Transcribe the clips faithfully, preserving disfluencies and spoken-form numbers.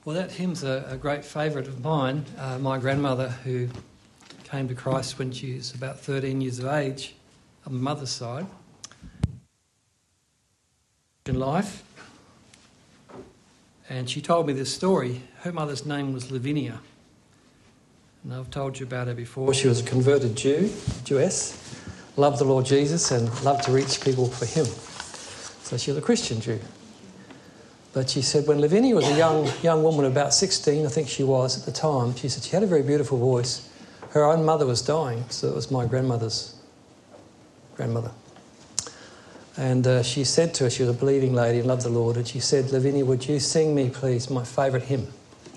Well, that hymn's a, a great favourite of mine. Uh, my grandmother, who came to Christ when she was about thirteen years of age, on my mother's side, in life, and she told me this story. Her mother's name was Lavinia, and I've told you about her before. She was a converted Jew, Jewess, loved the Lord Jesus and loved to reach people for him. So she was a Christian Jew. But she said when Lavinia was a young young woman, about sixteen, I think she was at the time, she said she had a very beautiful voice. Her own mother was dying, so it was my grandmother's grandmother. And uh, she said to her, she was a believing lady and loved the Lord, and she said, Lavinia, would you sing me, please, my favourite hymn?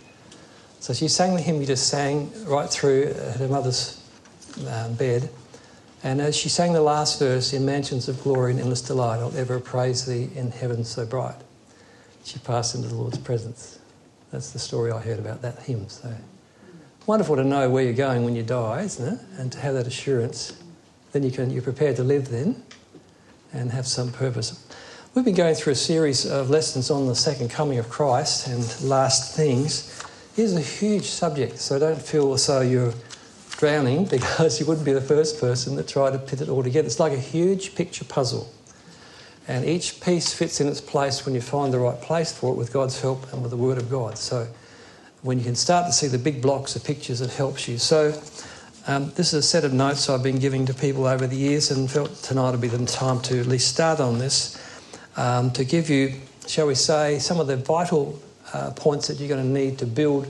So she sang the hymn we just sang right through at her mother's uh, bed. And as she sang the last verse, in mansions of glory and endless delight, I'll ever praise thee in heaven so bright, she passed into the Lord's presence. That's the story I heard about that hymn. So wonderful to know where you're going when you die, isn't it? And to have that assurance. Then you can, you're prepared to live then and have some purpose. We've been going through a series of lessons on the second coming of Christ and last things. Here's a huge subject, so don't feel as though you're drowning, because you wouldn't be the first person to try to put it all together. It's like a huge picture puzzle. And each piece fits in its place when you find the right place for it with God's help and with the Word of God. So when you can start to see the big blocks of pictures, it helps you. So um, this is a set of notes I've been giving to people over the years, and felt tonight would be the time to at least start on this, um, to give you, shall we say, some of the vital uh, points that you're going to need to build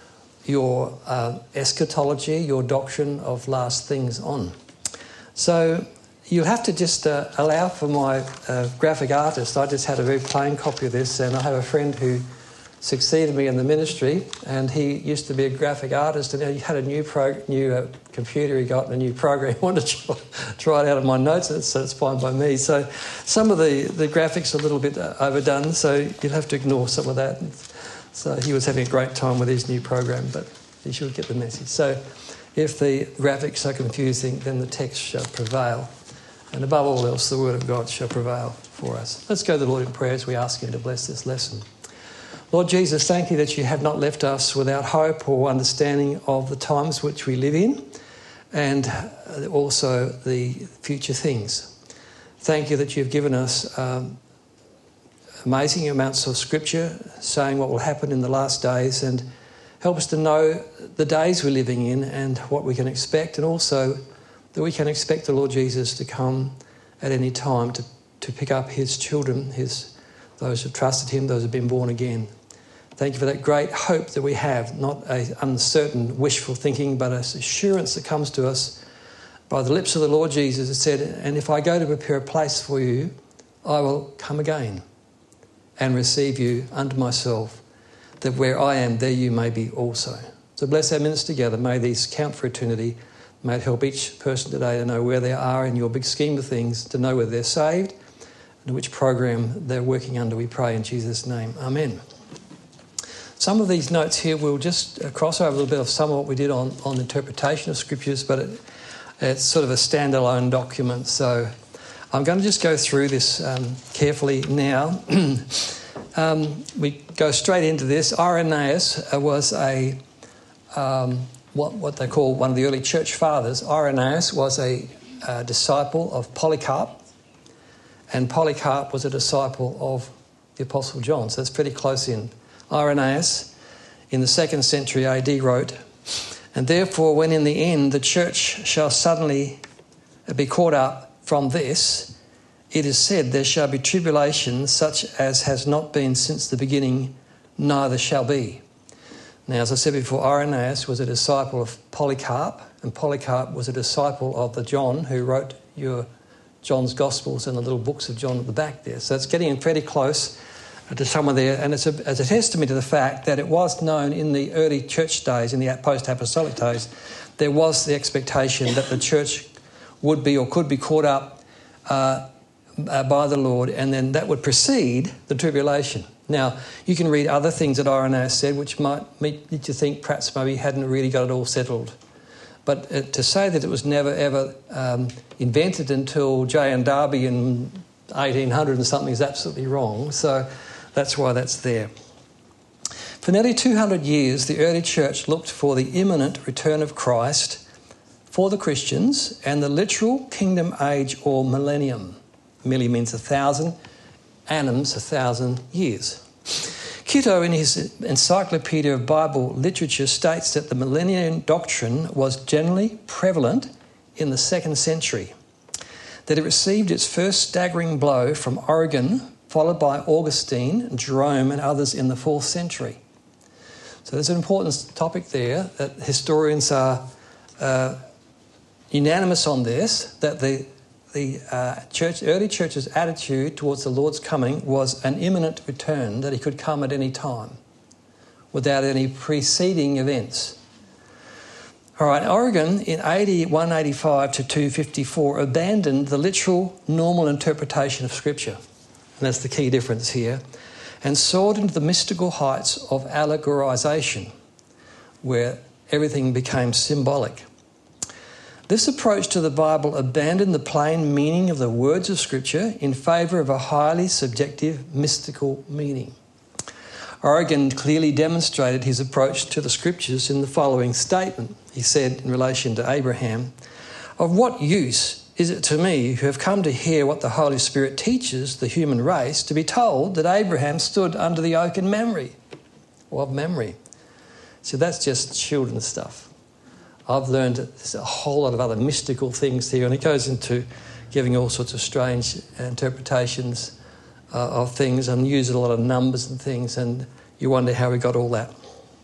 your uh, eschatology, your doctrine of last things on. So you'll have to just uh, allow for my uh, graphic artist. I just had a very plain copy of this, and I have a friend who succeeded me in the ministry, and he used to be a graphic artist, and he had a new pro- new uh, computer he got and a new program. He wanted to try, try it out of my notes, so it's fine by me. So some of the, the graphics are a little bit uh, overdone, so you'll have to ignore some of that. So he was having a great time with his new program, but you should get the message. So if the graphics are confusing, then the text shall prevail. And above all else, the Word of God shall prevail for us. Let's go to the Lord in prayer as we ask him to bless this lesson. Lord Jesus, thank you that you have not left us without hope or understanding of the times which we live in, and also the future things. Thank you that you've given us um, amazing amounts of scripture saying what will happen in the last days, and help us to know the days we're living in and what we can expect, and also that we can expect the Lord Jesus to come at any time to, to pick up his children, his those who have trusted him, those who have been born again. Thank you for that great hope that we have, not an uncertain wishful thinking, but an assurance that comes to us by the lips of the Lord Jesus. It said, and if I go to prepare a place for you, I will come again and receive you unto myself, that where I am, there you may be also. So bless our minutes together. May these count for eternity. May it help each person today to know where they are in your big scheme of things, to know whether they're saved and which program they're working under. We pray in Jesus' name. Amen. Some of these notes here will just cross over a little bit of some of what we did on, on interpretation of scriptures, but it, it's sort of a standalone document. So I'm going to just go through this um, carefully now. um, we go straight into this. Irenaeus was a... Um, What, what they call one of the early church fathers. Irenaeus was a, a disciple of Polycarp, and Polycarp was a disciple of the Apostle John, so that's pretty close in. Irenaeus, in the second century A D, wrote, and therefore when in the end the church shall suddenly be caught up from this, it is said there shall be tribulation such as has not been since the beginning, neither shall be. Now, as I said before, Irenaeus was a disciple of Polycarp, and Polycarp was a disciple of the John who wrote your John's Gospels and the little books of John at the back there. So it's getting in pretty close to someone there, and it's a, as a testament to the fact that it was known in the early church days, in the post-apostolic days, there was the expectation that the church would be or could be caught up uh, uh, by the Lord, and then that would precede the tribulation. Now, you can read other things that Irenaeus said which might make you think perhaps maybe he hadn't really got it all settled. But uh, to say that it was never ever um, invented until J and Darby in eighteen hundred and something is absolutely wrong. So that's why that's there. For nearly two hundred years, the early church looked for the imminent return of Christ for the Christians and the literal kingdom age or millennium. Milli means a thousand, annums a thousand years. Kitto, in his Encyclopedia of Bible Literature, states that the millennium doctrine was generally prevalent in the second century, that it received its first staggering blow from Origen, followed by Augustine, Jerome and others in the fourth century. So there's an important topic there that historians are uh, unanimous on this, that the the uh, church, early church's attitude towards the Lord's coming was an imminent return, that he could come at any time without any preceding events. All right, Origen in A D one eighty-five to two fifty-four abandoned the literal normal interpretation of Scripture, and that's the key difference here, and soared into the mystical heights of allegorization, where everything became symbolic. This approach to the Bible abandoned the plain meaning of the words of Scripture in favour of a highly subjective, mystical meaning. Origen clearly demonstrated his approach to the Scriptures in the following statement. He said in relation to Abraham, "Of what use is it to me, who have come to hear what the Holy Spirit teaches the human race, to be told that Abraham stood under the oak in memory?" Or of memory. So that's just children's stuff. I've learned there's a whole lot of other mystical things here, and it goes into giving all sorts of strange interpretations uh, of things and using a lot of numbers and things, and you wonder how we got all that.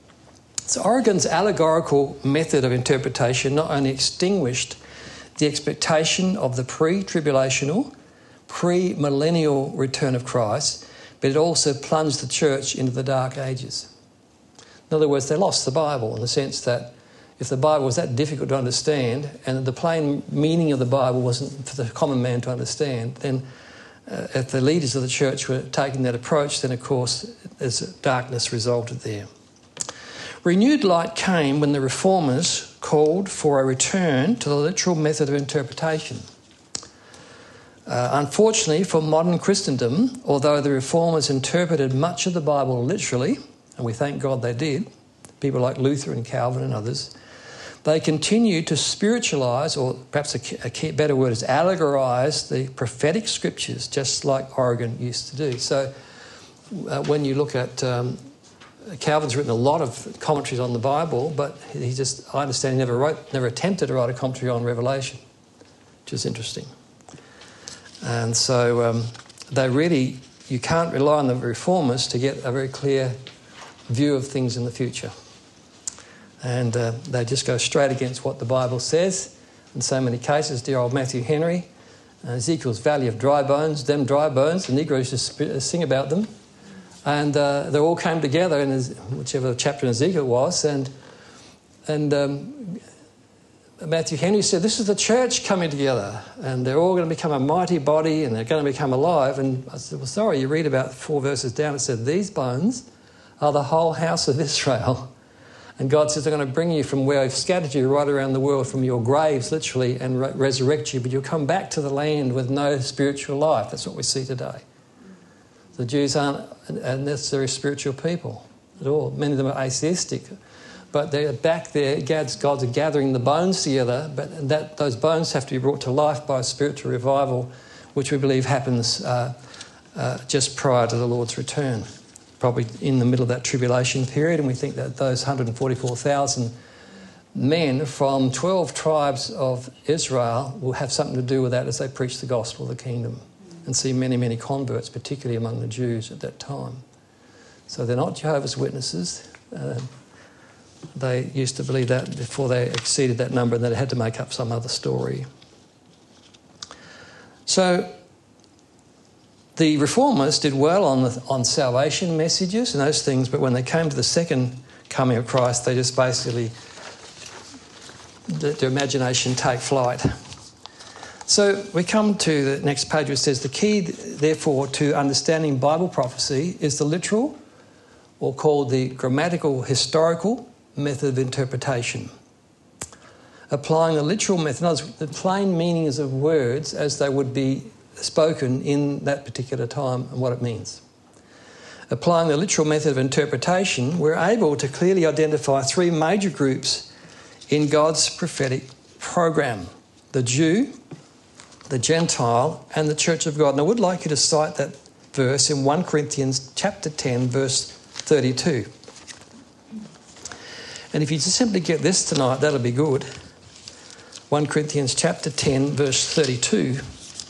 So Origen's allegorical method of interpretation not only extinguished the expectation of the pre-tribulational, pre-millennial return of Christ, but it also plunged the church into the dark ages. In other words, they lost the Bible in the sense that if the Bible was that difficult to understand and the plain meaning of the Bible wasn't for the common man to understand, then uh, if the leaders of the church were taking that approach, then of course there's darkness resulted there. Renewed light came when the reformers called for a return to the literal method of interpretation. Uh, unfortunately for modern Christendom, although the reformers interpreted much of the Bible literally, and we thank God they did, people like Luther and Calvin and others, they continued to spiritualise, or perhaps a, a key, better word is allegorise, the prophetic scriptures, just like Origen used to do. So uh, when you look at... Um, Calvin's written a lot of commentaries on the Bible, but he just, I understand, he never wrote, never attempted to write a commentary on Revelation, which is interesting. And so um, they really, you can't rely on the reformers to get a very clear view of things in the future. And uh, they just go straight against what the Bible says in so many cases. Dear old Matthew Henry, uh, Ezekiel's Valley of Dry Bones, them dry bones, the Negroes just sing about them. And uh, they all came together in his, whichever chapter in Ezekiel it was, and and um, Matthew Henry said, "This is the church coming together, and they're all going to become a mighty body, and they're going to become alive." And I said, "Well, sorry, you read about four verses down. It said these bones are the whole house of Israel, and God says they're going to bring you from where I've scattered you right around the world, from your graves, literally, and re- resurrect you. But you'll come back to the land with no spiritual life." That's what we see today. The Jews aren't a necessarily spiritual people at all. Many of them are atheistic. But they're back there, God's, God's gathering the bones together, but that those bones have to be brought to life by a spiritual revival, which we believe happens uh, uh, just prior to the Lord's return, probably in the middle of that tribulation period. And we think that those one hundred forty-four thousand men from twelve tribes of Israel will have something to do with that as they preach the gospel of the kingdom, and see many, many converts, particularly among the Jews at that time. So they're not Jehovah's Witnesses. Uh, they used to believe that before they exceeded that number, and they had to make up some other story. So the reformers did well on the, on salvation messages and those things, but when they came to the second coming of Christ, they just basically let their imagination take flight. So we come to the next page, which says, the key, therefore, to understanding Bible prophecy is the literal, or called the grammatical historical method of interpretation. Applying the literal method, in other words, the plain meanings of words as they would be spoken in that particular time and what it means. Applying the literal method of interpretation, we're able to clearly identify three major groups in God's prophetic program: the Jew, the Gentile, and the Church of God. And I would like you to cite that verse in First Corinthians chapter ten, verse thirty-two. And if you just simply get this tonight, that'll be good. First Corinthians chapter ten, verse thirty-two.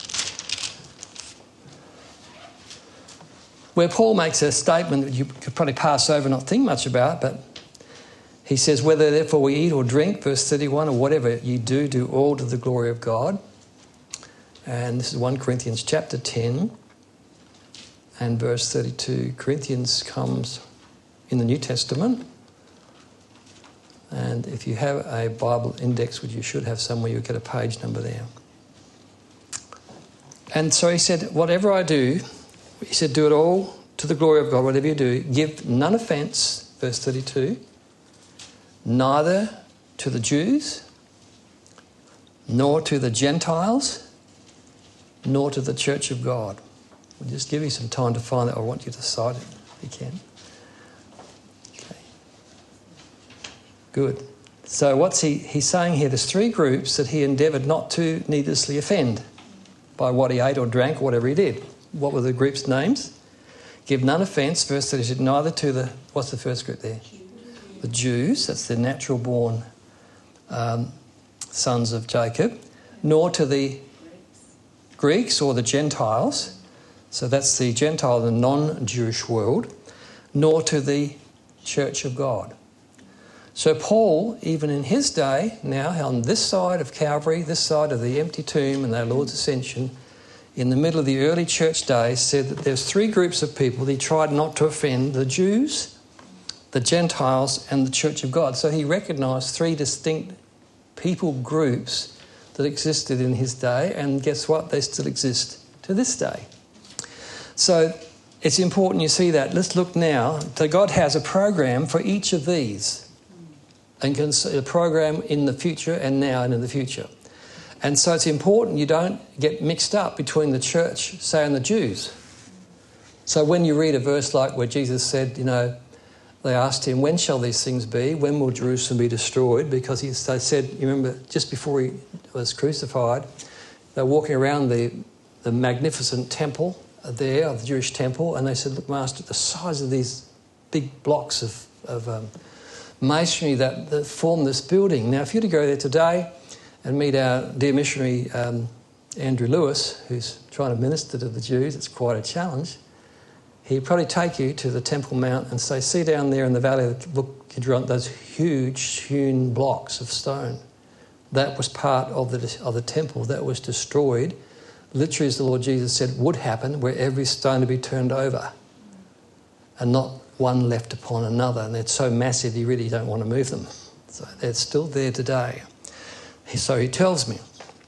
Where Paul makes a statement that you could probably pass over and not think much about, but he says, whether therefore we eat or drink, verse thirty-one, or whatever you do, do all to the glory of God. And this is First Corinthians chapter ten and verse thirty-two. Corinthians comes in the New Testament. And if you have a Bible index, which you should have somewhere, you'll get a page number there. And so he said, whatever I do, he said, do it all to the glory of God, whatever you do. Give none offence, verse thirty-two, neither to the Jews, nor to the Gentiles, nor to the Church of God. We'll just give you some time to find that. I want you to cite it if you can. Okay. Good. So what's he, he's saying here? There's three groups that he endeavoured not to needlessly offend by what he ate or drank or whatever he did. What were the group's names? Give none offence, verse thirty, neither to the, what's the first group there? The Jews, that's the natural born um, sons of Jacob, nor to the Greeks or the Gentiles, so that's the Gentile, the non-Jewish world, nor to the Church of God. So Paul, even in his day, now on this side of Calvary, this side of the empty tomb and our Lord's ascension, in the middle of the early church days, said that there's three groups of people he tried not to offend: the Jews, the Gentiles, and the Church of God. So he recognised three distinct people groups that existed in his day, and guess what? They still exist to this day. So it's important you see that. Let's look now. So God has a program for each of these, and can see a program in the future and now and in the future. And so it's important you don't get mixed up between the church, say, and the Jews. So when you read a verse like where Jesus said, you know, they asked him, when shall these things be? When will Jerusalem be destroyed? Because he, they said, you remember, just before he was crucified, they were walking around the, the magnificent temple there, of the Jewish temple, and they said, look, Master, the size of these big blocks of, of um, masonry that, that form this building. Now, if you were to go there today and meet our dear missionary um, Andrew Lewis, who's trying to minister to the Jews, it's quite a challenge. He'd probably take you to the Temple Mount and say, see down there in the valley of the Kidron, those huge hewn blocks of stone. That was part of the, of the temple that was destroyed, literally as the Lord Jesus said would happen, where every stone would be turned over and not one left upon another. And they're so massive you really don't want to move them. So they're still there today. So he tells me.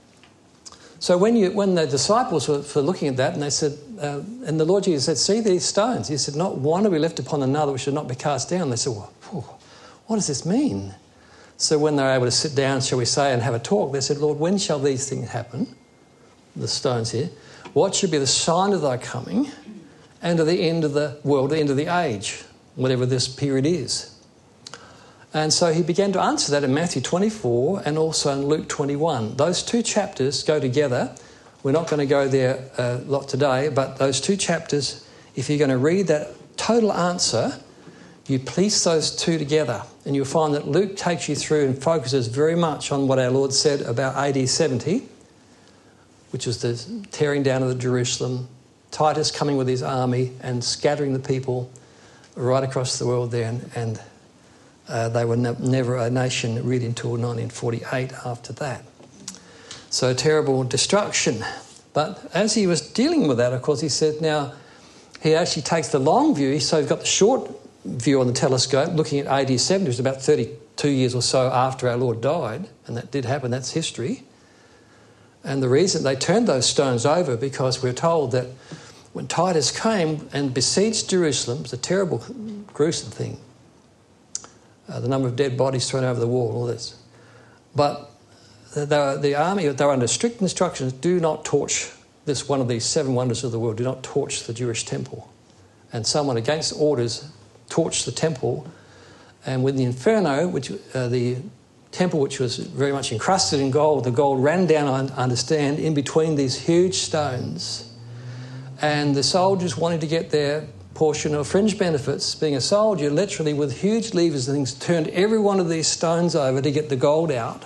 So when you when the disciples were, were looking at that, and they said, uh, and the Lord Jesus said, see these stones? He said, not one will be left upon another which should not be cast down. They said, well, whew, what does this mean? So when they were able to sit down, shall we say, and have a talk, they said, Lord, when shall these things happen? The stones here. What should be the sign of thy coming and of the end of the world, the end of the age, whatever this period is? And so he began to answer that in Matthew twenty-four and also in Luke twenty-one. Those two chapters go together. We're not going to go there a lot today, but those two chapters, if you're going to read that total answer, you piece those two together, and you'll find that Luke takes you through and focuses very much on what our Lord said about A D seventy, which was the tearing down of the Jerusalem, Titus coming with his army and scattering the people right across the world there, and, and uh, they were ne- never a nation really until nineteen forty-eight after that. So terrible destruction. But as he was dealing with that, of course, he said, now, he actually takes the long view, so he's got the short view on the telescope, looking at A D seventy, which was about thirty-two years or so after our Lord died, and that did happen, that's history. And the reason they turned those stones over, because we're told that when Titus came and besieged Jerusalem, it was a terrible, gruesome thing. Uh, the number of dead bodies thrown over the wall, all this. But the, the, the army, they were under strict instructions, do not torch this one of these seven wonders of the world, do not torch the Jewish temple. and someone against orders torched the temple, and with the inferno, which uh, the temple which was very much encrusted in gold, the gold ran down, I understand, in between these huge stones, and the soldiers wanted to get their portion of fringe benefits. Being a soldier, literally with huge levers and things, turned every one of these stones over to get the gold out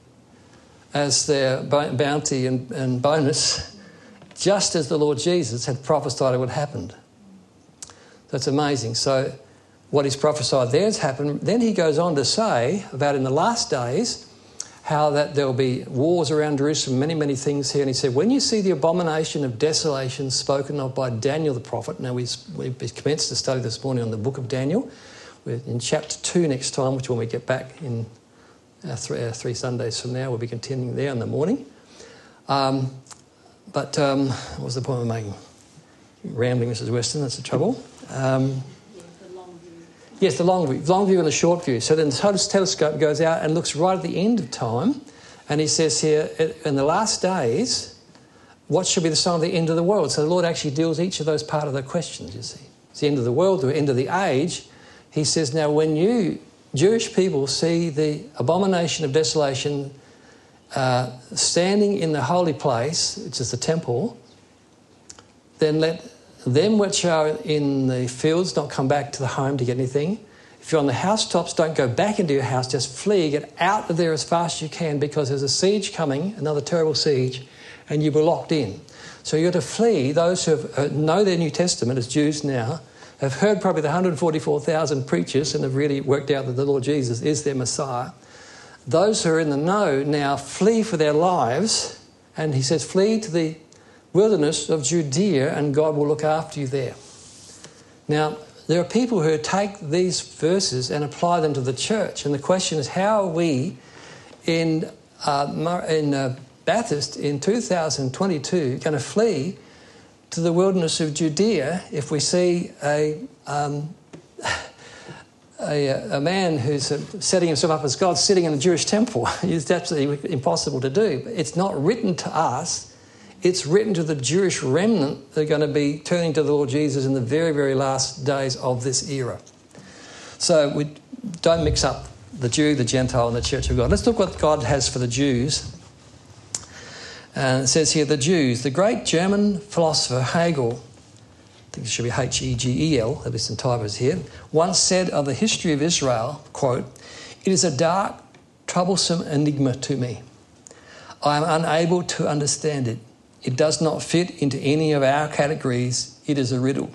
as their bounty and, and bonus, just as the Lord Jesus had prophesied it would happen. That's amazing. So what he's prophesied there has happened. Then he goes on to say about in the last days how that there will be wars around Jerusalem, many, many things here. And he said, when you see the abomination of desolation spoken of by Daniel the prophet, now we we commenced to study this morning on the book of Daniel. We're in chapter two next time, which when we get back in our three, our three Sundays from now, we'll be continuing there in the morning. Um, but um, what was the point I'm making? Rambling, Missus Weston, that's the trouble. Um, Yes, the long view, long view and the short view. So then the telescope goes out and looks right at the end of time, and he says here, in the last days, what should be the sign of the end of the world? So the Lord actually deals each of those part of the questions, you see. It's the end of the world, the end of the age. He says, now when you, Jewish people, see the abomination of desolation uh, standing in the holy place, which is the temple, then let them which are in the fields not come back to the home to get anything. If you're on the housetops, don't go back into your house, just flee, get out of there as fast as you can, because there's a siege coming, another terrible siege, and you were locked in. So you've got to flee. Those who have, uh, know their New Testament as Jews now have heard probably the one hundred forty-four thousand preachers and have really worked out that the Lord Jesus is their Messiah. Those who are in the know now flee for their lives, and he says flee to the wilderness of Judea, and God will look after you there. Now, there are people who take these verses and apply them to the church, and the question is, how are we in uh, in uh, Bathurst in two thousand twenty-two going to flee to the wilderness of Judea if we see a um, a, a man who's setting himself up as God sitting in a Jewish temple? It's absolutely impossible to do. It's not written to us. It's written to the Jewish remnant that are going to be turning to the Lord Jesus in the very, very last days of this era. So we don't mix up the Jew, the Gentile and the Church of God. Let's look what God has for the Jews. And it says here, the Jews, the great German philosopher Hegel, I think it should be H E G E L, there'll be some typos here, once said of the history of Israel, quote, "It is a dark, troublesome enigma to me. I am unable to understand it. It does not fit into any of our categories. It is a riddle."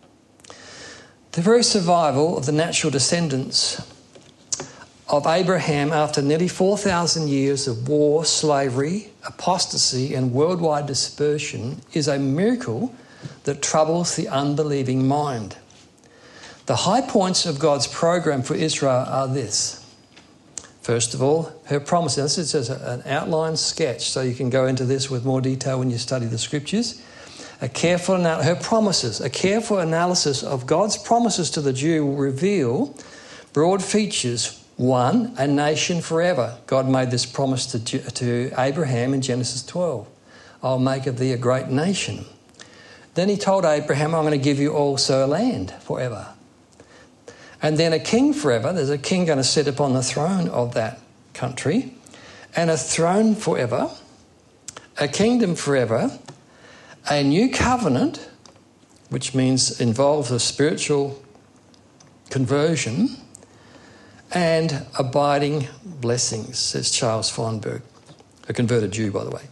The very survival of the natural descendants of Abraham after nearly four thousand years of war, slavery, apostasy and worldwide dispersion is a miracle that troubles the unbelieving mind. The high points of God's program for Israel are this. First of all, her promises. This is just an outline sketch, so you can go into this with more detail when you study the scriptures. A careful anal- her promises, a careful analysis of God's promises to the Jew will reveal broad features. One, a nation forever. God made this promise to, to Abraham in Genesis twelve. I'll make of thee a great nation. Then he told Abraham, I'm going to give you also a land forever. And then a king forever. There's a king going to sit upon the throne of that country. And a throne forever. A kingdom forever. A new covenant, which means involves a spiritual conversion. And abiding blessings, says Charles Feinberg, a converted Jew, by the way.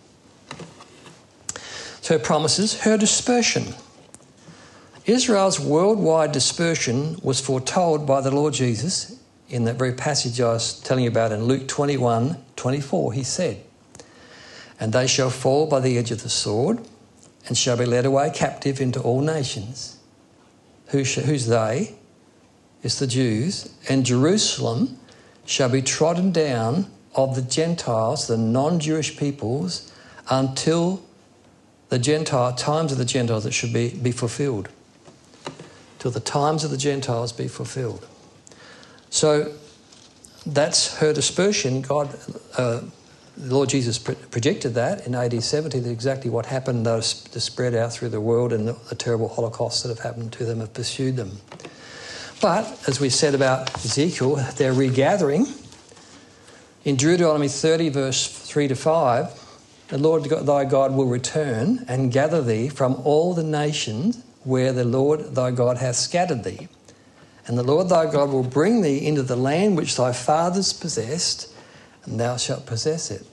So her promises, her dispersion. Israel's worldwide dispersion was foretold by the Lord Jesus in that very passage I was telling you about in Luke twenty-one twenty-four. He said, "And they shall fall by the edge of the sword and shall be led away captive into all nations." Who sh- who's they? It's the Jews. "And Jerusalem shall be trodden down of the Gentiles, the non-Jewish peoples, until the Gentile times of the Gentiles that should be, be fulfilled." Till the times of the Gentiles be fulfilled. So that's her dispersion. God uh, the Lord Jesus projected that in A D seventy, that exactly what happened, those to spread out through the world, and the, the terrible holocausts that have happened to them have pursued them. But, as we said about Ezekiel, they're regathering. In Deuteronomy thirty, verse three to five, the Lord thy God will return and gather thee from all the nations where the Lord thy God hath scattered thee. And the Lord thy God will bring thee into the land which thy fathers possessed, and thou shalt possess it.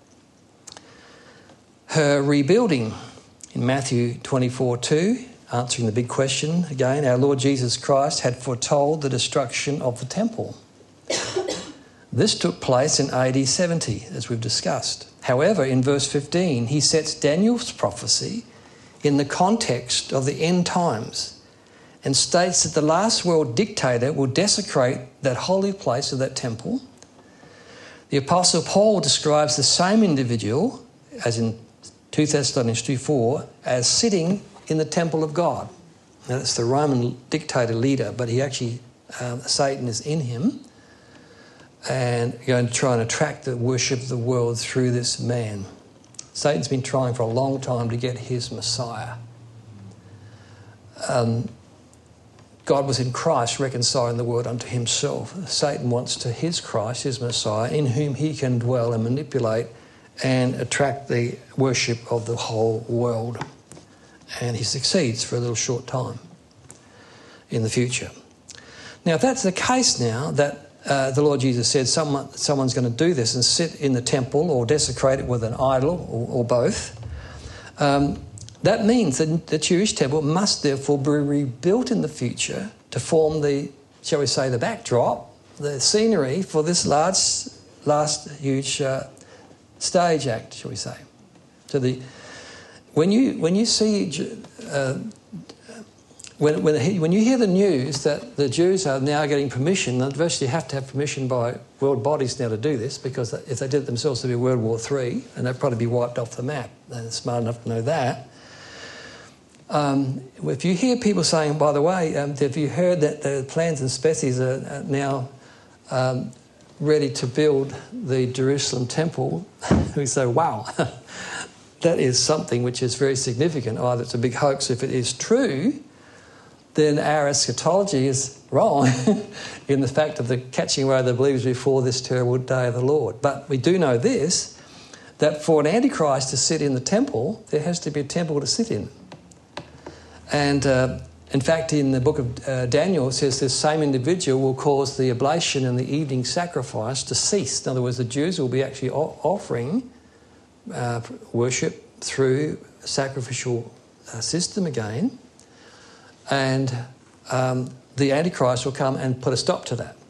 Her rebuilding in Matthew twenty-four two, answering the big question again, our Lord Jesus Christ had foretold the destruction of the temple. This took place in A D seventy, as we've discussed. However, in verse fifteen, he sets Daniel's prophecy in the context of the end times and states that the last world dictator will desecrate that holy place of that temple. The Apostle Paul describes the same individual, as in two Thessalonians two four, as sitting in the temple of God. Now, that's the Roman dictator leader, but he actually, um, Satan is in him and going to try and attract the worship of the world through this man. Satan's been trying for a long time to get his Messiah. Um, God was in Christ reconciling the world unto himself. Satan wants to his Christ, his Messiah, in whom he can dwell and manipulate and attract the worship of the whole world. And he succeeds for a little short time in the future. Now, if that's the case now, that uh, the Lord Jesus said someone, someone's going to do this and sit in the temple or desecrate it with an idol or, or both, um, that means that the Jewish temple must therefore be rebuilt in the future to form the, shall we say, the backdrop, the scenery for this large, last huge uh, stage act, shall we say. So the when you when you see uh, when when when you hear the news that the Jews are now getting permission, and virtually have to have permission by world bodies now to do this, because if they did it themselves, it'd be World War Three, and they'd probably be wiped off the map. They're smart enough to know that. Um, if you hear people saying, by the way, um, have you heard that the plans and species are now um, ready to build the Jerusalem temple? We say, wow, that is something which is very significant. Either it's a big hoax. If it is true, then our eschatology is wrong in the fact of the catching away of the believers before this terrible day of the Lord. But we do know this, that for an Antichrist to sit in the temple, there has to be a temple to sit in. And uh, in fact, in the book of uh, Daniel, it says this same individual will cause the oblation and the evening sacrifice to cease. In other words, the Jews will be actually o- offering uh, worship through a sacrificial uh, system again. And um, the Antichrist will come and put a stop to that.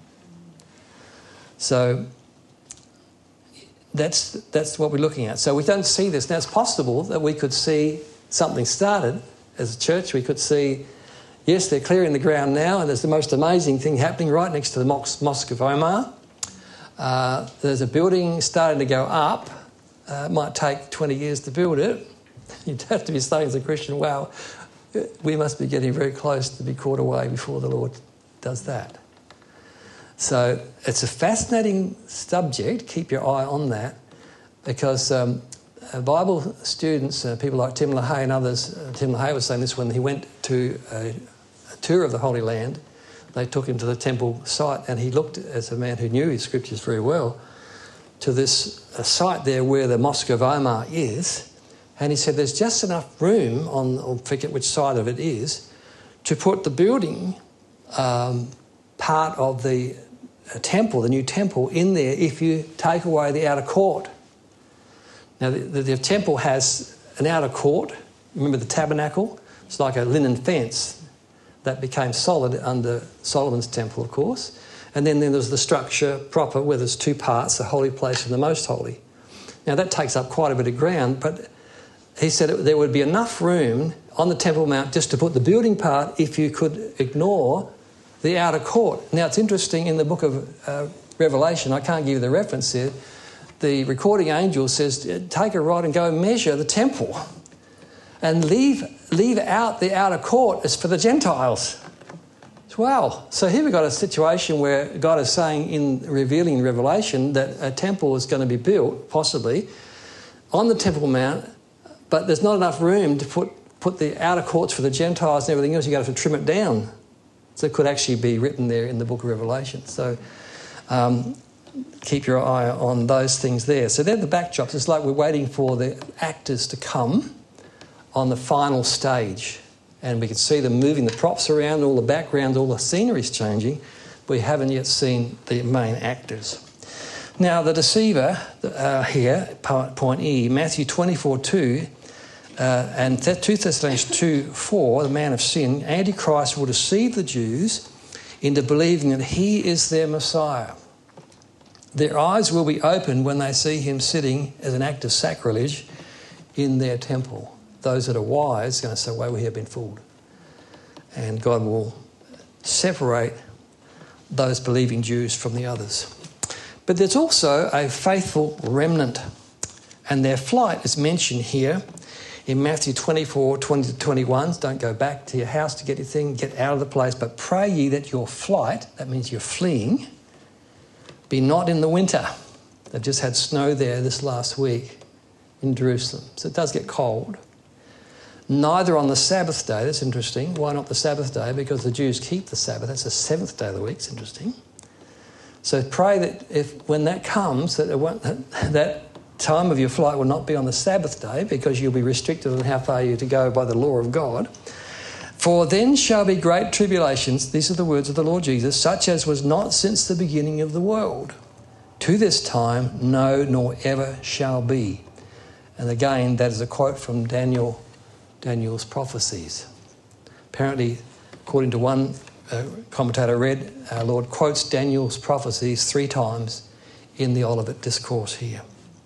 So that's that's what we're looking at. So we don't see this. Now, it's possible that we could see something started as a church. We could see, yes, they're clearing the ground now, and there's the most amazing thing happening right next to the Mosque of Omar. Uh, there's a building starting to go up. Uh, it might take twenty years to build it. You'd have to be saying as a Christian, wow, we must be getting very close to be caught away before the Lord does that. So it's a fascinating subject. Keep your eye on that, because um, uh, Bible students, uh, people like Tim LaHaye and others, uh, Tim LaHaye was saying this when he went to a, a tour of the Holy Land. They took him to the temple site, and he looked, as a man who knew his scriptures very well, to this uh, site there where the Mosque of Omar is. And he said there's just enough room on, I forget which side of it is, to put the building um, part of the uh, temple, the new temple, in there if you take away the outer court. Now, the, the, the temple has an outer court. Remember the tabernacle? It's like a linen fence that became solid under Solomon's temple, of course. And then, then there's the structure proper where there's two parts, the holy place and the most holy. Now, that takes up quite a bit of ground, but he said it, there would be enough room on the Temple Mount just to put the building part if you could ignore the outer court. Now, it's interesting, in the book of uh, Revelation, I can't give you the reference here, the recording angel says, take a rod and go measure the temple and leave, leave out the outer court as for the Gentiles. Wow. So here we've got a situation where God is saying, in revealing in Revelation, that a temple is going to be built, possibly, on the Temple Mount, but there's not enough room to put, put the outer courts for the Gentiles and everything else. You've got to have to trim it down. So it could actually be written there in the book of Revelation. So um, keep your eye on those things there. So they're the backdrops. It's like we're waiting for the actors to come on the final stage. And we can see them moving the props around, all the background, all the scenery's changing. We haven't yet seen the main actors. Now, the deceiver uh, here, part, point E, Matthew twenty-four two, uh, and two Thessalonians two four, the man of sin, Antichrist will deceive the Jews into believing that he is their Messiah. Their eyes will be opened when they see him sitting as an act of sacrilege in their temple. Those that are wise are going to say, well, we have been fooled. And God will separate those believing Jews from the others. But there's also a faithful remnant. And their flight is mentioned here in Matthew twenty-four, twenty to twenty-one. Don't go back to your house to get your thing, get out of the place. But pray ye that your flight, that means you're fleeing, be not in the winter. They've just had snow there this last week in Jerusalem. So it does get cold. Neither on the Sabbath day. That's interesting. Why not the Sabbath day? Because the Jews keep the Sabbath. That's the seventh day of the week. It's interesting. So pray that if when that comes, that, it won't, that that time of your flight will not be on the Sabbath day, because you'll be restricted on how far you're to go by the law of God. For then shall be great tribulations, these are the words of the Lord Jesus, such as was not since the beginning of the world. To this time, no, nor ever shall be. And again, that is a quote from Daniel Daniel's prophecies. Apparently, according to one uh, commentator read, our Lord quotes Daniel's prophecies three times in the Olivet Discourse here.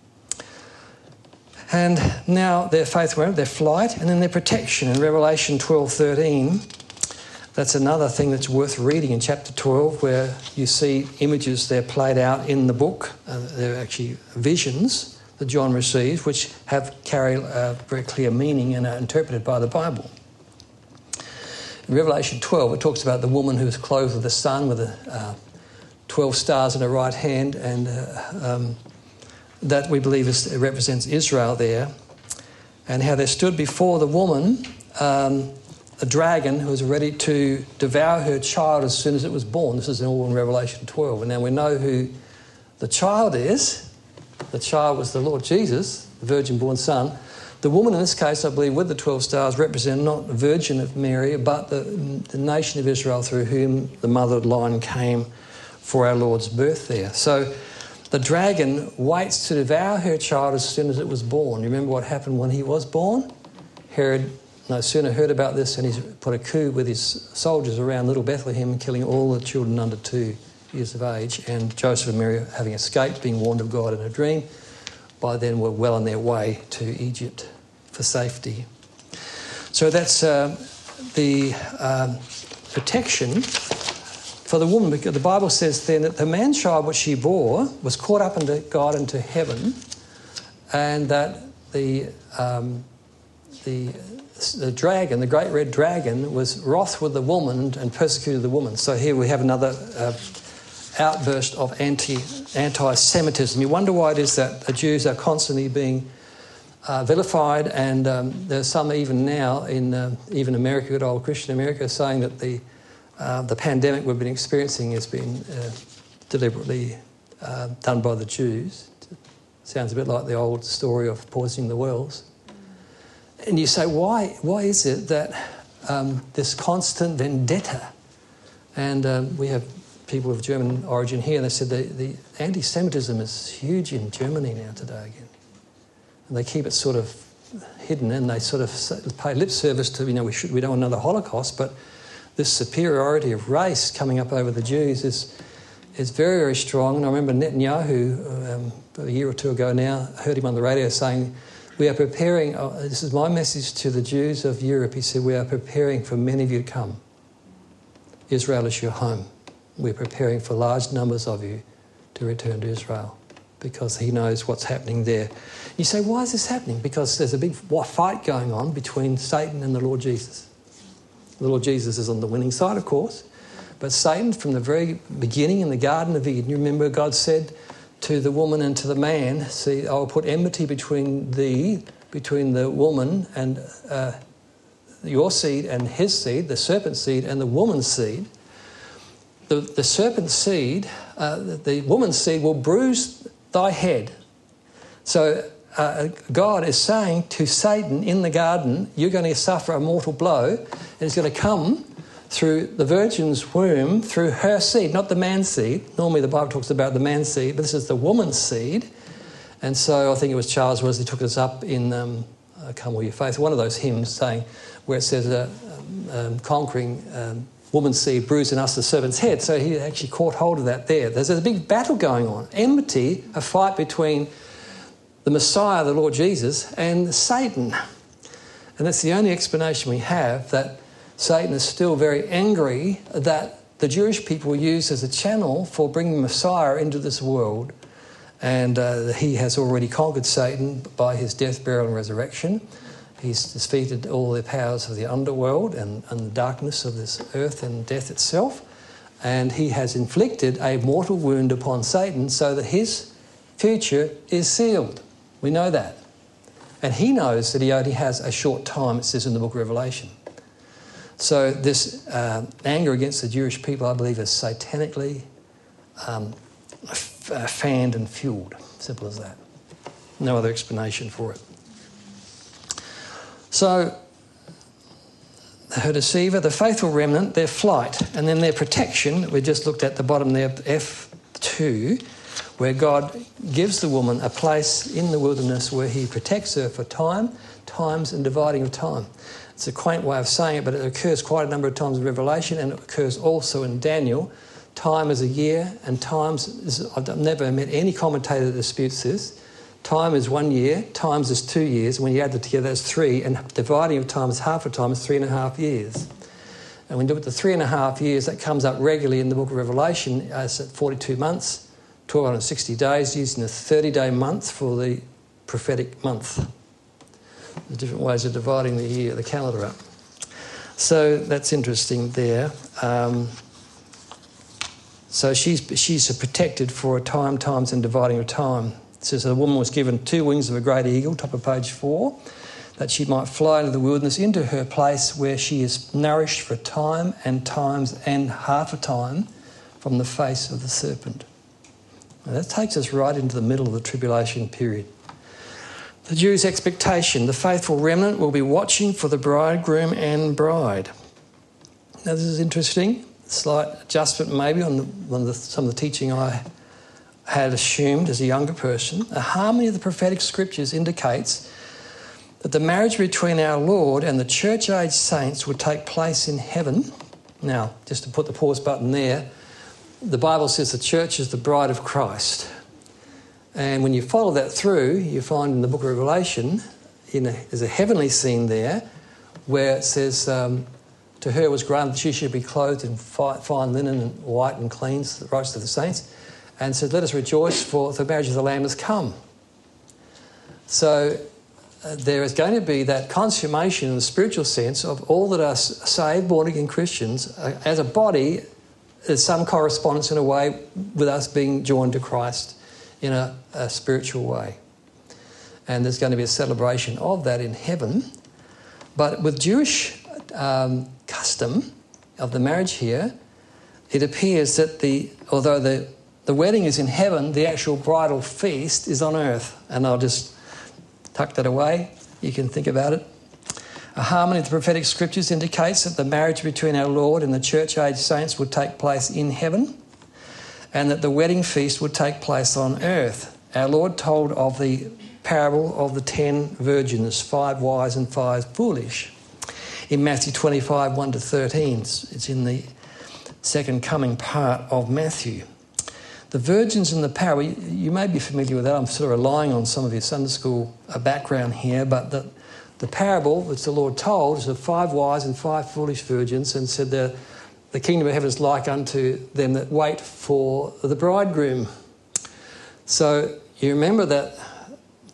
And now their faith, their flight, and then their protection in Revelation twelve thirteen. That's another thing that's worth reading in chapter twelve, where you see images there played out in the book. Uh, they're actually visions that John receives, which have carry a very clear meaning and are interpreted by the Bible. In Revelation twelve, it talks about the woman who is clothed with the sun, with the uh, twelve stars in her right hand, and uh, um, that we believe is, represents Israel there, and how there stood before the woman um, a dragon who was ready to devour her child as soon as it was born. This is all in Revelation twelve. And now we know who the child is. The child was the Lord Jesus, the virgin-born son. The woman in this case, I believe, with the twelve stars, represent not the Virgin of Mary, but the, the nation of Israel through whom the mother line came for our Lord's birth there. So the dragon waits to devour her child as soon as it was born. You remember what happened when he was born? Herod no sooner heard about this, and he put a coup with his soldiers around little Bethlehem, killing all the children under two years of age, and Joseph and Mary, having escaped, being warned of God in a dream, by then were well on their way to Egypt for safety. So that's uh, the um, protection for the woman, because the Bible says then that the man-child which she bore was caught up into God into heaven, and that the um, the the dragon, the great red dragon, was wroth with the woman and persecuted the woman. So here we have another uh, outburst of anti, anti-Semitism. You wonder why it is that the Jews are constantly being uh, vilified, and um, there's some even now in uh, even America, good old Christian America, saying that the uh, the pandemic we've been experiencing has been uh, deliberately uh, done by the Jews. Sounds a bit like the old story of poisoning the wells. And you say, why why is it that um, this constant vendetta? And um, we have people of German origin here, and they said the, the anti-Semitism is huge in Germany now today again. And they keep it sort of hidden, and they sort of pay lip service to, you know, we should we don't want another Holocaust, but this superiority of race coming up over the Jews is is very, very strong. And I remember Netanyahu, um, a year or two ago now, heard him on the radio saying, we are preparing, oh, this is my message to the Jews of Europe, he said, we are preparing for many of you to come. Israel is your home. We're preparing for large numbers of you to return to Israel, because he knows what's happening there. You say, why is this happening? Because there's a big fight going on between Satan and the Lord Jesus. The Lord Jesus is on the winning side, of course, But Satan, from the very beginning in the Garden of Eden, you remember God said to the woman and to the man, see, I will put enmity between thee, between the woman and uh, your seed and his seed, the serpent's seed and the woman's seed. The, the serpent's seed, uh, the, the woman's seed will bruise thy head. So uh, God is saying to Satan in the garden, you're going to suffer a mortal blow, and it's going to come through the virgin's womb, through her seed, not the man's seed. Normally the Bible talks about the man's seed, but this is the woman's seed. And so I think it was Charles Wesley took us up in um, Come All Your Faith, one of those hymns saying, where it says, uh, um, conquering um, woman's seed, bruising us the serpent's head. So he actually caught hold of that there. There's a big battle going on. Enmity, a fight between the Messiah, the Lord Jesus, and Satan. And that's the only explanation we have, that Satan is still very angry that the Jewish people were used as a channel for bringing Messiah into this world. And uh, he has already conquered Satan by his death, burial and resurrection. He's defeated all the powers of the underworld and, and the darkness of this earth and death itself. And he has inflicted a mortal wound upon Satan so that his future is sealed. We know that. And he knows that he only has a short time, it says in the book of Revelation. So this uh, anger against the Jewish people, I believe, is satanically um, f- uh, fanned and fueled. Simple as that. No other explanation for it. So, her deceiver, the faithful remnant, their flight, and then their protection. We just looked at the bottom there, F two, where God gives the woman a place in the wilderness where he protects her for time, times and dividing of time. It's a quaint way of saying it, but it occurs quite a number of times in Revelation, and it occurs also in Daniel. Time is a year, and times is, I've never met any commentator that disputes this. Time is one year, times is two years, and when you add them together, that's three, and dividing of time is half a time is three and a half years. And when you look at the three and a half years, that comes up regularly in the book of Revelation as at forty-two months, twelve hundred sixty days, using the thirty-day month for the prophetic month. The different ways of dividing the year, the calendar up. So that's interesting there. Um, so she's she's protected for a time, times and dividing of time. It says the woman was given two wings of a great eagle, top of page four, that she might fly into the wilderness, into her place where she is nourished for time and times and half a time from the face of the serpent. Now that takes us right into the middle of the tribulation period. The Jews' expectation, the faithful remnant will be watching for the bridegroom and bride. Now this is interesting, slight adjustment maybe on, the, on the, some of the teaching I had assumed as a younger person. A harmony of the prophetic scriptures indicates that the marriage between our Lord and the church-age saints would take place in heaven. Now, just to put the pause button there, the Bible says the church is the bride of Christ. And when you follow that through, you find in the book of Revelation, in a, there's a heavenly scene there where it says, um, to her was granted that she should be clothed in fine linen and white and clean, the righteous of the saints, and said, let us rejoice for the marriage of the Lamb has come. So uh, there is going to be that consummation in the spiritual sense of all that are saved, born-again Christians. Uh, as a body, there's some correspondence in a way with us being joined to Christ in a, a spiritual way. And there's going to be a celebration of that in heaven. But with Jewish um, custom of the marriage here, it appears that the although the The wedding is in heaven, the actual bridal feast is on earth. And I'll just tuck that away. You can think about it. A harmony of the prophetic scriptures indicates that the marriage between our Lord and the church-age saints would take place in heaven, and that the wedding feast would take place on earth. Our Lord told of the parable of the ten virgins, five wise and five foolish, in Matthew twenty-five, one to thirteen. It's in the second coming part of Matthew. The virgins in the parable, you may be familiar with that. I'm sort of relying on some of your Sunday school background here, but the, the parable which the Lord told is of five wise and five foolish virgins, and said the, the kingdom of heaven is like unto them that wait for the bridegroom. So you remember that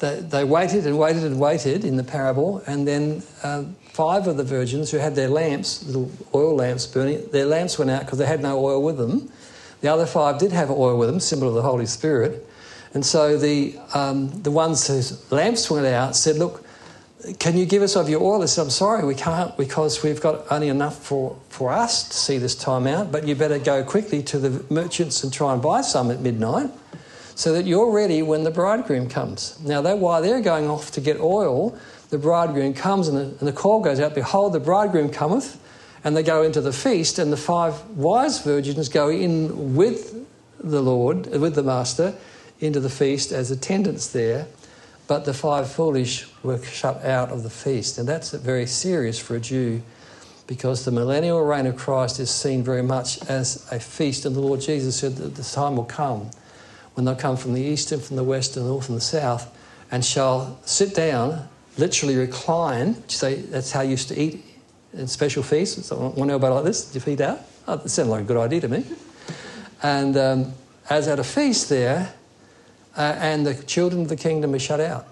they, they waited and waited and waited in the parable, and then uh, five of the virgins who had their lamps, little oil lamps burning, their lamps went out because they had no oil with them. The other five did have oil with them, symbol of the Holy Spirit. And so the um, the ones whose lamps went out said, look, can you give us of your oil? They said, I'm sorry, we can't because we've got only enough for, for us to see this time out, but you better go quickly to the merchants and try and buy some at midnight so that you're ready when the bridegroom comes. Now, that while they're going off to get oil, the bridegroom comes and the, and the call goes out, behold, the bridegroom cometh, and they go into the feast, and the five wise virgins go in with the Lord, with the Master, into the feast as attendants there. But the five foolish were shut out of the feast. And that's very serious for a Jew because the millennial reign of Christ is seen very much as a feast. And the Lord Jesus said that the time will come when they'll come from the east and from the west and the north and the south and shall sit down, literally recline. Which they, that's how you used to eat in special feasts. So I want to know about like this. Did you feed out? Oh, that sounded like a good idea to me. And um, as at a feast there, Uh, and the children of the kingdom are shut out.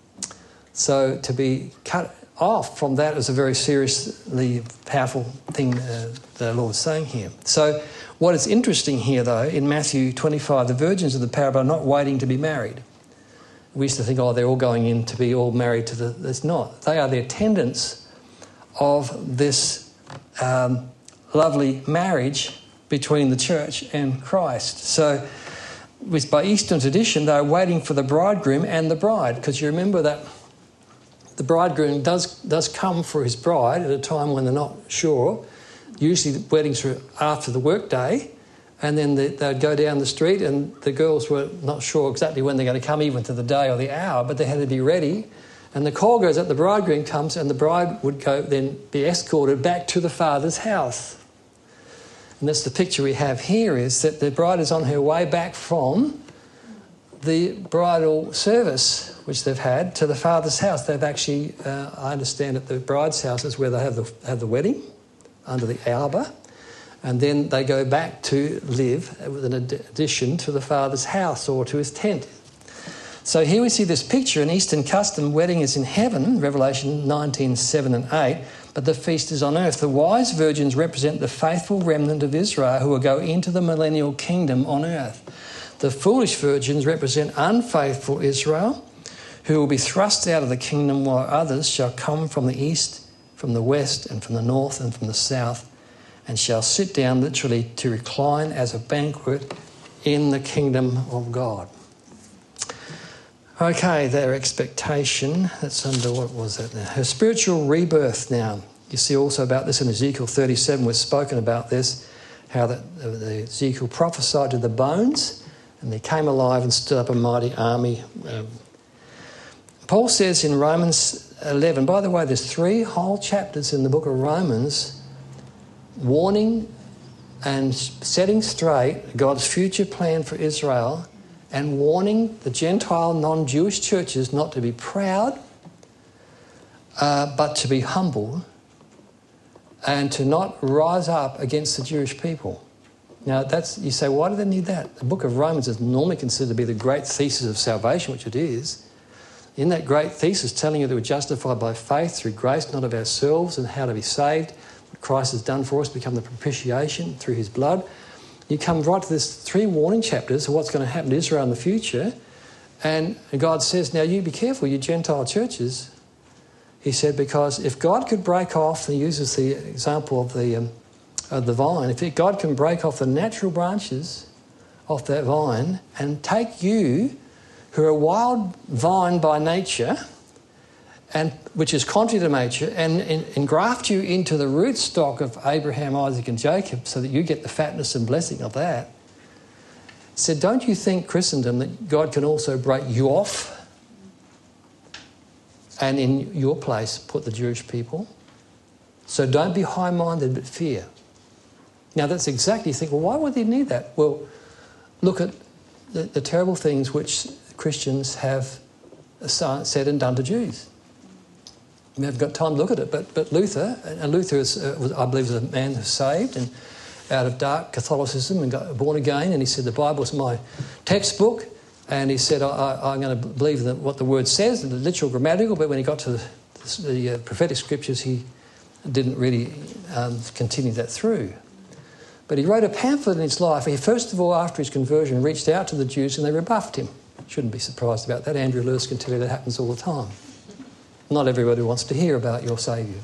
So to be cut off from that is a very seriously powerful thing uh, the Lord is saying here. So what is interesting here, though, in Matthew twenty-five, the virgins of the parable are not waiting to be married. We used to think, oh, they're all going in to be all married to the... It's not. They are the attendants of this um, lovely marriage between the church and Christ. So... With, by Eastern tradition, they're waiting for the bridegroom and the bride, because you remember that the bridegroom does does come for his bride at a time when they're not sure. Usually the weddings were after the workday, and then they, they'd go down the street and the girls were not sure exactly when they're going to come, even to the day or the hour, but they had to be ready. And the call goes out, the bridegroom comes, and the bride would go then be escorted back to the father's house. And that's the picture we have here, is that the bride is on her way back from the bridal service, which they've had, to the father's house. They've actually, uh, I understand, at the bride's house is where they have the, have the wedding, under the arbor. And then they go back to live with an addition to the father's house or to his tent. So here we see this picture. In Eastern custom, wedding is in heaven, Revelation nineteen, seven and eight. But the feast is on earth. The wise virgins represent the faithful remnant of Israel who will go into the millennial kingdom on earth. The foolish virgins represent unfaithful Israel who will be thrust out of the kingdom, while others shall come from the east, from the west and from the north and from the south and shall sit down literally to recline as a banquet in the kingdom of God. Okay, their expectation, that's under, what was that now? Her spiritual rebirth now. You see also about this in Ezekiel thirty-seven, we've spoken about this, how that the Ezekiel prophesied to the bones and they came alive and stood up a mighty army. Um, Paul says in Romans eleven, by the way, there's three whole chapters in the book of Romans warning and setting straight God's future plan for Israel, and warning the Gentile non-Jewish churches not to be proud, uh, but to be humble and to not rise up against the Jewish people. Now, that's, you say, why do they need that? The book of Romans is normally considered to be the great thesis of salvation, which it is. In that great thesis, telling you that we're justified by faith through grace, not of ourselves, and how to be saved, what Christ has done for us, become the propitiation through his blood. You come right to this three warning chapters of what's going to happen to Israel in the future. And God says, now you be careful, you Gentile churches. He said, because if God could break off, and he uses the example of the, um, of the vine, if God can break off the natural branches off that vine and take you, who are a wild vine by nature, and which is contrary to nature, and, and engraft you into the rootstock of Abraham, Isaac and Jacob so that you get the fatness and blessing of that. Said, don't you think, Christendom, that God can also break you off and in your place put the Jewish people? So don't be high-minded but fear. Now that's exactly, you think, well, why would they need that? Well, look at the, the terrible things which Christians have said and done to Jews. We haven't got time to look at it, but but Luther, and Luther is, uh, was, I believe, was a man who's saved and out of dark Catholicism and got born again, and he said the Bible is my textbook, And he said, I, I'm going to believe that what the word says, the literal grammatical, but when he got to the, the uh, prophetic scriptures, he didn't really um, continue that through. But he wrote a pamphlet in his life. He, first of all, after his conversion, reached out to the Jews and they rebuffed him. Shouldn't be surprised about that. Andrew Lewis can tell you that happens all the time. Not everybody wants to hear about your Saviour.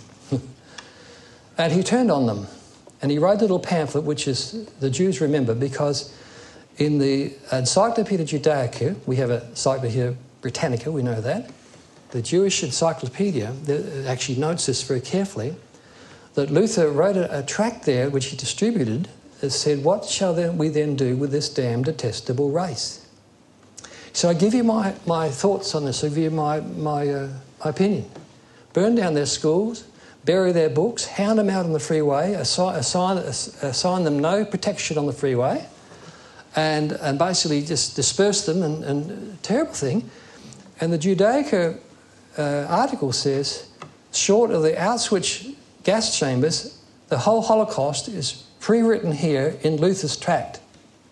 And he turned on them. And he wrote a little pamphlet, which is the Jews remember, because in the Encyclopedia Judaica, we have a Encyclopedia Britannica, we know that. The Jewish Encyclopedia actually notes this very carefully, that Luther wrote a, a tract there which he distributed that said, what shall then we then do with this damned detestable race? So I give you my, my thoughts on this, I give you my, my, uh, my opinion. Burn down their schools, bury their books, hound them out on the freeway, assign, assign, assign them no protection on the freeway, and, and basically just disperse them, and, and terrible thing. And the Judaica uh, article says, short of the Auschwitz gas chambers, the whole Holocaust is pre-written here in Luther's tract.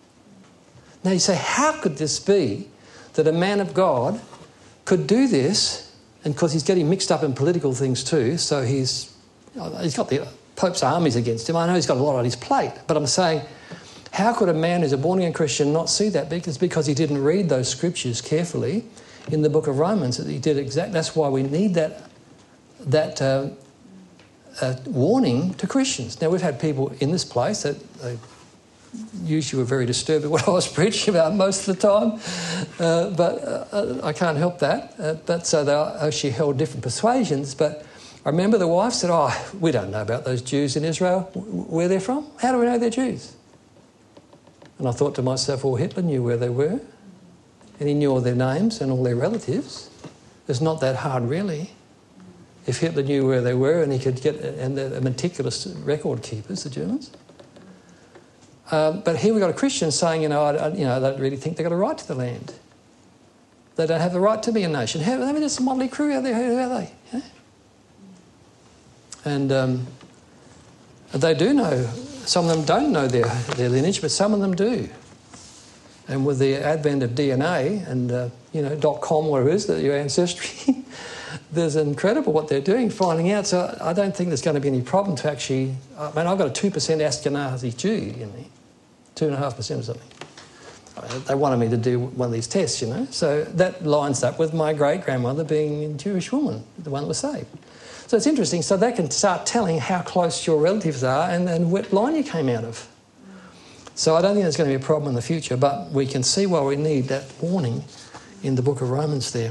Now you say, how could this be that a man of God could do this? And because he's getting mixed up in political things too, so he's he's got the Pope's armies against him. I know he's got a lot on his plate, but I'm saying, how could a man who's a born-again Christian not see that? Because because he didn't read those scriptures carefully in the book of Romans. That he did exact. That's why we need that that uh, uh, warning to Christians. Now we've had people in this place that they usually were very disturbed at what I was preaching about most of the time, uh, but uh, I can't help that. Uh, but so they actually held different persuasions. But I remember the wife said, "Oh, we don't know about those Jews in Israel. Where they're from? How do we know they're Jews?" And I thought to myself, well, Hitler knew where they were, and he knew all their names and all their relatives. It's not that hard, really. If Hitler knew where they were, and he could get, and they're meticulous record keepers, the Germans. Um, but here we've got a Christian saying, you know, I, I, you know, they don't really think they've got a right to the land. They don't have the right to be a nation. How, I mean, there's a motley crew out there. Who are they? Yeah? And um, they do know. Some of them don't know their, their lineage, but some of them do. And with the advent of D N A and, uh, you know, .com, whatever it is, that your ancestry, there's incredible what they're doing, finding out. So I don't think there's going to be any problem to actually... I mean, I've got a two percent Ashkenazi Jew in me, two point five percent or something. I mean, they wanted me to do one of these tests, you know. So that lines up with my great-grandmother being a Jewish woman, the one that was saved. So it's interesting. So they can start telling how close your relatives are and, and what line you came out of. So I don't think there's going to be a problem in the future, but we can see why we need that warning in the book of Romans there.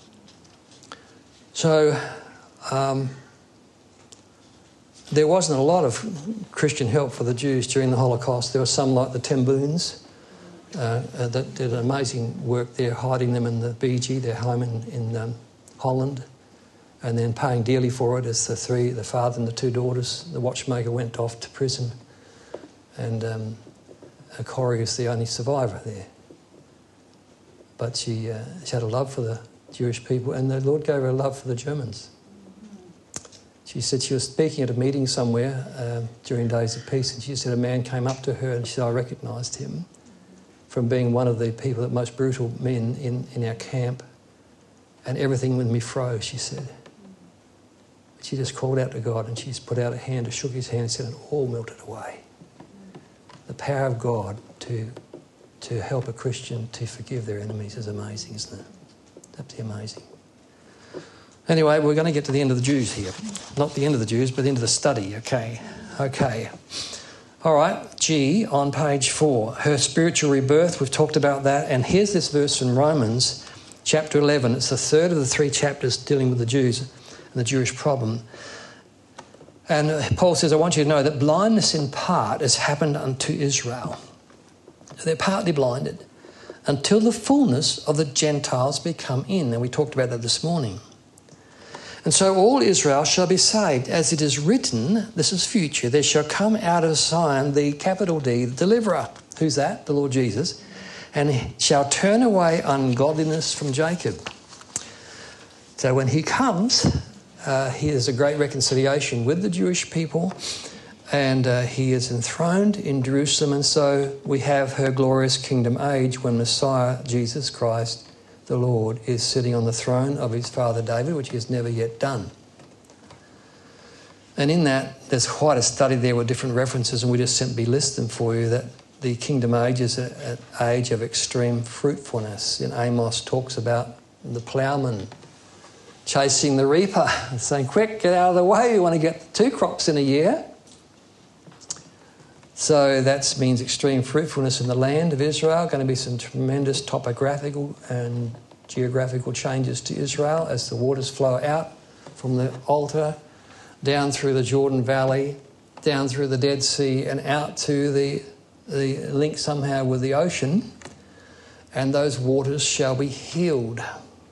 So um, there wasn't a lot of Christian help for the Jews during the Holocaust. There were some like the Tembuns uh, uh, that did amazing work there, hiding them in the B G, their home in, in um, Holland, and then paying dearly for it as the three, the father and the two daughters. The watchmaker went off to prison, and um, Corrie is the only survivor there. But she, uh, she had a love for the Jewish people, and the Lord gave her a love for the Germans. She said she was speaking at a meeting somewhere uh, during Days of Peace, and she said a man came up to her and she said, I recognised him from being one of the people, the most brutal men in, in our camp, and everything with me froze, she said. She just called out to God, and she's put out a hand and shook his hand and said it all melted away. The power of God to, to help a Christian to forgive their enemies is amazing, isn't it? Absolutely amazing. Anyway, we're going to get to the end of the Jews here. Not the end of the Jews, but the end of the study. Okay. Okay. All right. G on page four. Her spiritual rebirth. We've talked about that. And here's this verse from Romans chapter eleven. It's the third of the three chapters dealing with the Jews and the Jewish problem. And Paul says, I want you to know that blindness in part has happened unto Israel. They're partly blinded until the fullness of the Gentiles be come in. And we talked about that this morning. And so all Israel shall be saved. As it is written, this is future, there shall come out of Zion the capital D, the deliverer. Who's that? The Lord Jesus. And shall turn away ungodliness from Jacob. So when he comes, uh, he is a great reconciliation with the Jewish people. And uh, he is enthroned in Jerusalem, and so we have her glorious kingdom age when Messiah, Jesus Christ, the Lord, is sitting on the throne of his father David, which he has never yet done. And in that, there's quite a study there with different references, and we just simply list them for you, that the kingdom age is an age of extreme fruitfulness. And Amos talks about the ploughman chasing the reaper, saying, quick, get out of the way, you want to get two crops in a year. So that means extreme fruitfulness in the land of Israel. Going to be some tremendous topographical and geographical changes to Israel as the waters flow out from the altar, down through the Jordan Valley, down through the Dead Sea, and out to the, the link somehow with the ocean. And those waters shall be healed.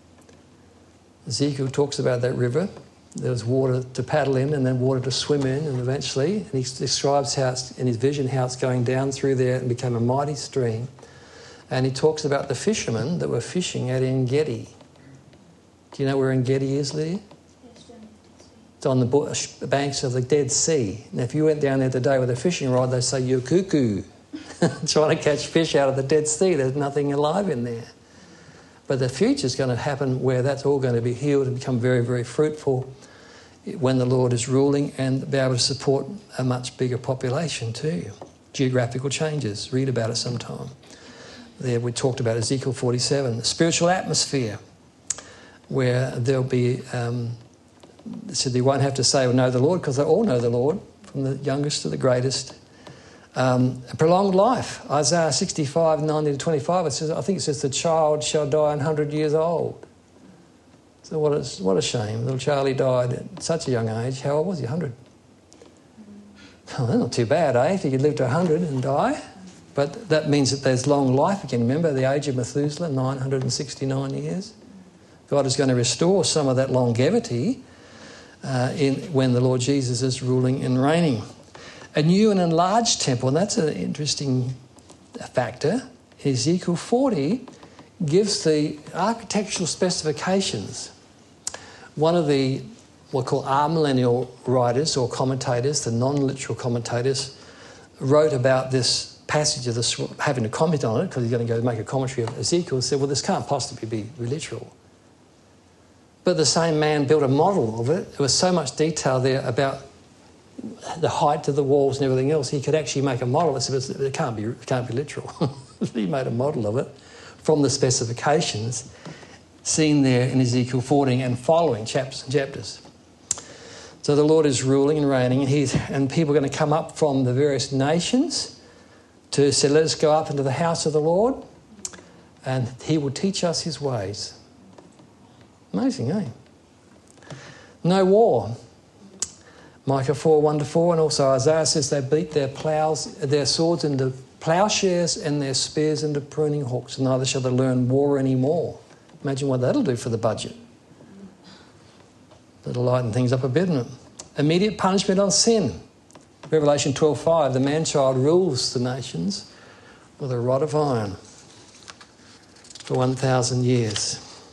Ezekiel talks about that river. There was water to paddle in and then water to swim in, and eventually, and he describes how it's, in his vision, how it's going down through there and became a mighty stream. And he talks about the fishermen that were fishing at En-Gedi. Do you know where En-Gedi is, Lydia? It's on the bush, banks of the Dead Sea. Now, if you went down there today with a fishing rod, they say you're cuckoo, trying to catch fish out of the Dead Sea. There's nothing alive in there. But the future is going to happen where that's all going to be healed and become very, very fruitful when the Lord is ruling, and be able to support a much bigger population too. Geographical changes. Read about it sometime. There we talked about Ezekiel forty-seven. The spiritual atmosphere where there'll be... Um, So they won't have to say, well, know the Lord, because they all know the Lord, from the youngest to the greatest. Um, a prolonged life. Isaiah sixty-five, nineteen to twenty-five, it says, I think it says, the child shall die one hundred years old. So what a, what a shame. Little Charlie died at such a young age. How old was he? one hundred? Oh, that's not too bad, eh, if he could live to one hundred and die. But that means that there's long life again. Remember the age of Methuselah, nine hundred sixty-nine years? God is going to restore some of that longevity Uh, in, when the Lord Jesus is ruling and reigning. A new and enlarged temple, and that's an interesting factor. Ezekiel forty gives the architectural specifications. One of the, what we call amillennial writers or commentators, the non-literal commentators, wrote about this passage of this, having to comment on it, because he's going to go make a commentary of Ezekiel, said, well, this can't possibly be literal. But the same man built a model of it. There was so much detail there about the height of the walls and everything else. He could actually make a model. It said, it can't be, it can't be literal. He made a model of it from the specifications seen there in Ezekiel forty and following chapters and chapters. So the Lord is ruling and reigning, and, he's, and people are going to come up from the various nations to say, let us go up into the house of the Lord, and he will teach us his ways. Amazing, eh? No war. Micah four, one to four, and also Isaiah says they beat their ploughs, their swords into ploughshares and their spears into pruning hooks, and neither shall they learn war anymore. Imagine what that'll do for the budget. That'll lighten things up a bit, isn't it? Immediate punishment on sin. Revelation twelve five, the man-child rules the nations with a rod of iron for one thousand years.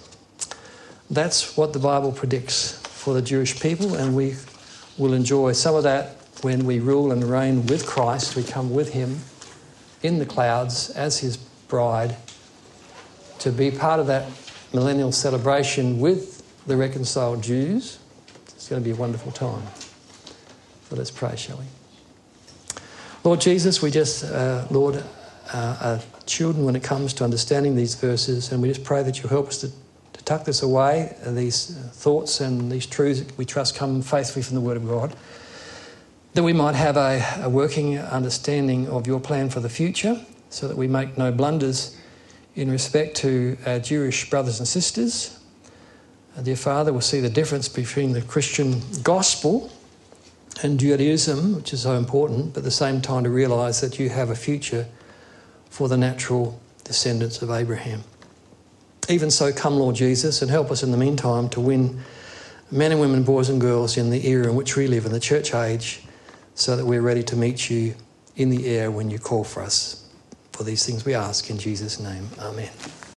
That's what the Bible predicts for the Jewish people, and we will enjoy some of that when we rule and reign with Christ. We come with him in the clouds as his bride to be part of that millennial celebration with the reconciled Jews. It's going to be a wonderful time. So let's pray, shall we? Lord Jesus, we just, uh, Lord, uh, are children when it comes to understanding these verses, and we just pray that you'll help us to tuck this away, uh, these uh, thoughts and these truths that we trust come faithfully from the Word of God, that we might have a, a working understanding of your plan for the future, so that we make no blunders in respect to our Jewish brothers and sisters. Uh, dear Father, we'll see the difference between the Christian gospel and Judaism, which is so important, but at the same time to realise that you have a future for the natural descendants of Abraham. Even so, come, Lord Jesus, and help us in the meantime to win men and women, boys and girls in the era in which we live, in the church age, so that we're ready to meet you in the air when you call for us. For these things we ask in Jesus' name. Amen.